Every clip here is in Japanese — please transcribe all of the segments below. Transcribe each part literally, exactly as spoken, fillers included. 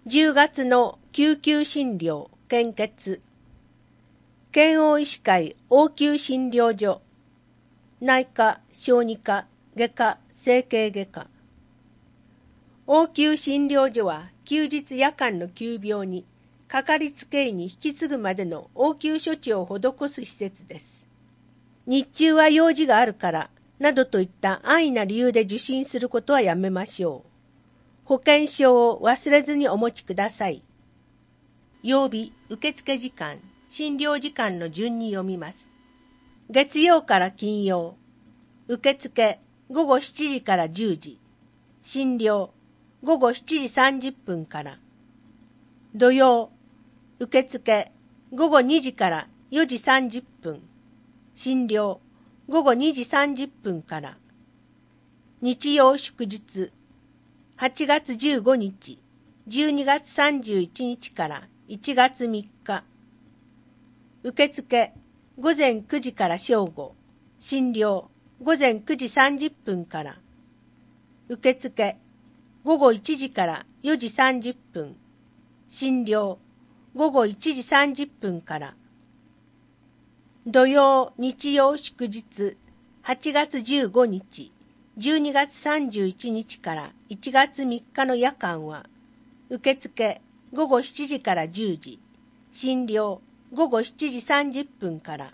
じゅうがつの救急診療献血。県央医師会応急診療所。内科、小児科、外科、整形外科。応急診療所は休日夜間の急病にかかりつけ医に引き継ぐまでの応急処置を施す施設です。日中は用事があるからなどといった安易な理由で受診することはやめましょう。保険証を忘れずにお持ちください。曜日、受付時間、診療時間の順に読みます。月曜から金曜、受付ごごしちじからじゅうじ、診療ごごしちじさんじゅっぷんから。土曜、受付ごごにじからよじさんじゅっぷん、診療ごごにじさんじゅっぷんから。日曜祝日、はちがつじゅうごにち、じゅうにがつさんじゅういちにちからいちがつみっか。受付ごぜんくじから正午、診療ごぜんくじさんじゅっぷんから。受付ごごいちじからよじさんじゅっぷん、診療ごごいちじさんじゅっぷんから。土曜、日曜祝日、はちがつじゅうごにち、じゅうにがつさんじゅういちにちからいちがつみっかの夜間は、受付ごごしちじからじゅうじ、診療ごごしちじさんじゅっぷんから。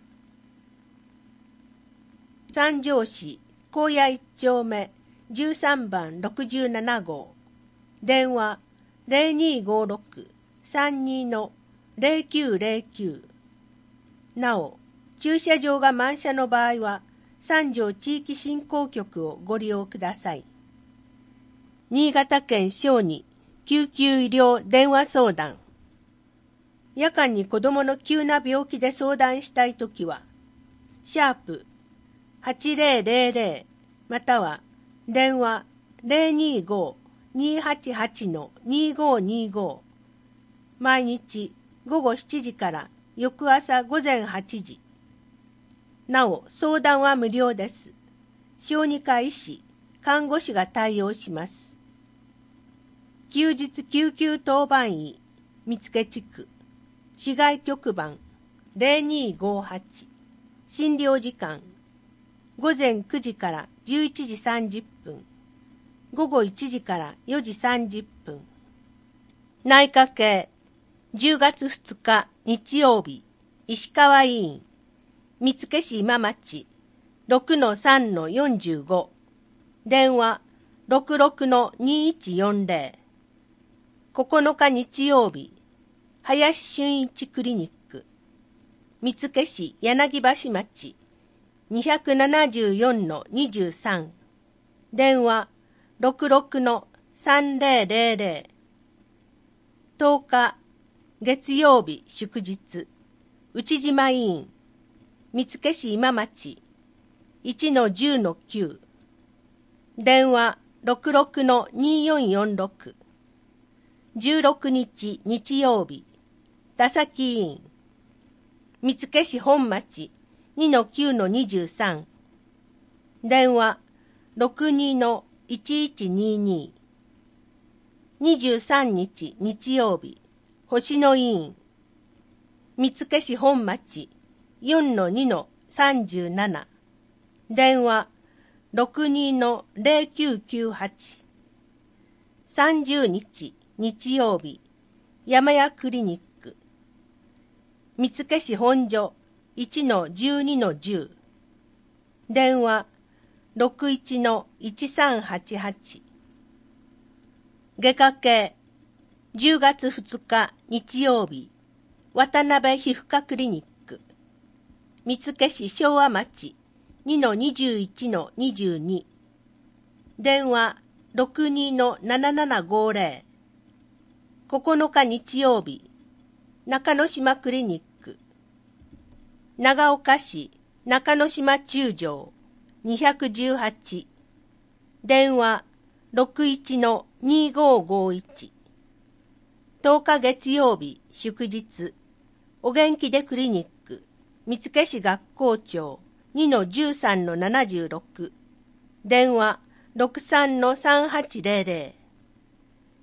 三条市高野一丁目じゅうさんばんろくじゅうななごう、電話ゼロにーごーろく さんにーのゼロきゅうゼロきゅう。なお、駐車場が満車の場合は、三条地域振興局をご利用ください。新潟県小児救急医療電話相談。夜間に子供の急な病気で相談したいときは、シャープはちぜろぜろぜろまたは電話ゼロにーごーにーはちはちのにーごーにーごー。毎日ごごしちじから翌朝ごぜんはちじ。なお、相談は無料です。小児科医師、看護師が対応します。休日救急当番医、見附地区、市外局番ゼロにーごーはち、診療時間、ごぜんくじからじゅういちじさんじゅっぷん、ごごいちじからよじさんじゅっぷん。内科系、じゅうがつふつか日曜日、石川医院、見附市今町 ろくのさんのよんじゅうご、電話 ろくろくのにーいちよんぜろ。ここのか日曜日、林俊一クリニック、見附市柳橋町 にひゃくななじゅうよんのにじゅうさん、電話 ろくろくのさんぜろぜろぜろ。とおか月曜日祝日、内島医院、見附市今町 いちのじゅうのきゅう、電話 ろくろくのにーよんよんろく。じゅうろくにち日曜日、田崎医院、見附市本町 にのきゅうのにじゅうさん、電話 ろくにのいちいちにーにー。にじゅうさんにち日曜日、星野医院、見附市本町 よんのにのさんじゅうなな、電話 ろくにのゼロきゅうきゅうはち。さんじゅうにち日曜日、山谷クリニック、見附市本所 いちのじゅうにのじゅう、電話 ろくいちのいちさんはちはち。外科系、じゅうがつふつか日曜日、渡辺皮膚科クリニック、見附市昭和町 にのにじゅういちのにじゅうに、電話 ろくにのななななごぜろ。ここのか日曜日、中之島クリニック、長岡市中之島中条にひゃくじゅうはち、電話 ろくいちのにーごーごーいち。とおか月曜日祝日、お元気でクリニック、見附市学校長 にのじゅうさんのななじゅうろく、電話 ろくさんのさんはちぜろぜろ。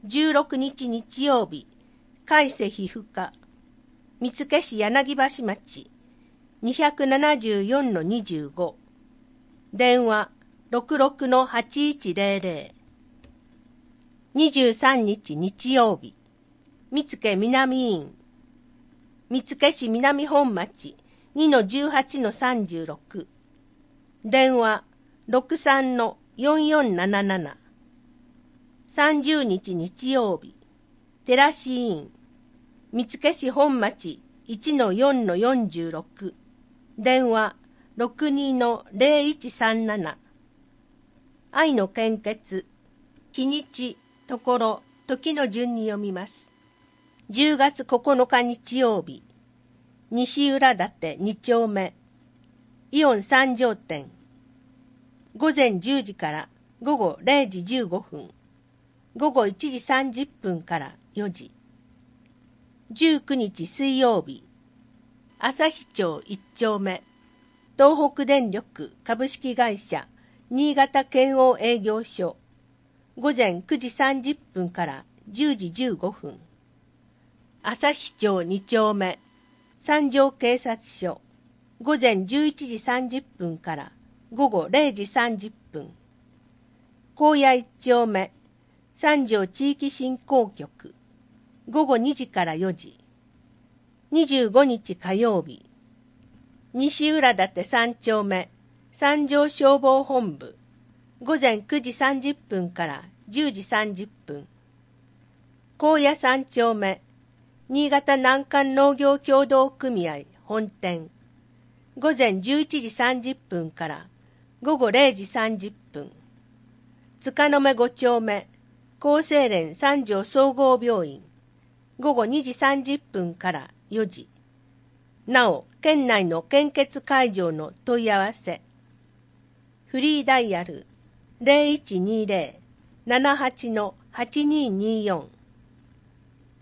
じゅうろくにち日曜日、海瀬皮膚科、見附市柳橋町、にななよんのにじゅうご、電話 ろくろくのはちいちゼロゼロ。にじゅうさんにち日曜日、見附南院、見附市南本町 にのじゅうはちのさんじゅうろく、電話 ろくさんのよんよんなななな。さんじゅうにち日曜日、寺師院、見附市本町 いちのよんのよんじゅうろく、電話 ろくにのゼロいちさんなな。愛の献血、日にち、ところ、時の順に読みます。じゅうがつここのか日曜日、西浦館に丁目、イオン三条店、午前じゅうじから午後れいじじゅうごふん、午後いちじさんじゅっぷんからよじ。じゅうくにち水曜日、旭町いち丁目、東北電力株式会社新潟県央営業所、午前くじさんじゅっぷんからじゅうじじゅうごふん。旭町に丁目、三条警察署、午前じゅういちじさんじゅっぷんから午後れいじさんじゅっぷん。高野いち丁目、三条地域振興局、午後にじからよじ。にじゅうごにち火曜日、西浦館さん丁目、三条消防本部、午前くじさんじゅっぷんからじゅうじさんじゅっぷん。高野さん丁目、新潟南関農業協同組合本店、午前じゅういちじさんじゅっぷんから午後れいじさんじゅっぷん。塚の目ご丁目、厚生連三条総合病院、午後にじさんじゅっぷんからよじ。なお、県内の献血会場の問い合わせ。フリーダイヤル ゼロいちにゼロ ななはちのはちにーにーよん。